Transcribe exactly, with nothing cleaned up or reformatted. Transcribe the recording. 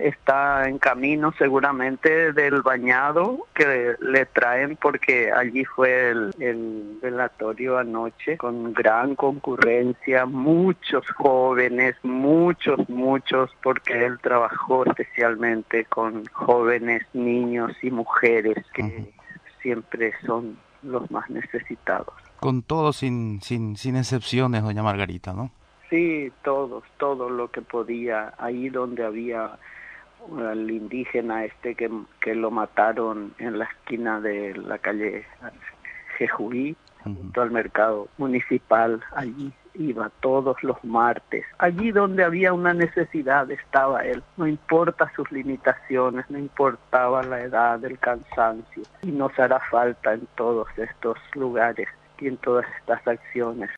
está en camino seguramente del bañado que le traen, porque allí fue el, el velatorio anoche con gran concurrencia, muchos jóvenes, muchos, muchos, porque él trabajó especialmente con jóvenes, niños y mujeres que uh-huh. siempre son los más necesitados. Con todo, sin, sin, sin excepciones, doña Margarita, ¿no? Sí, todos, todo lo que podía. Ahí donde había el indígena este que, que lo mataron en la esquina de la calle Jejuí, uh-huh. junto al mercado municipal, allí iba todos los martes. Allí donde había una necesidad estaba él. No importa sus limitaciones, no importaba la edad, el cansancio. Y nos hará falta en todos estos lugares y en todas estas acciones.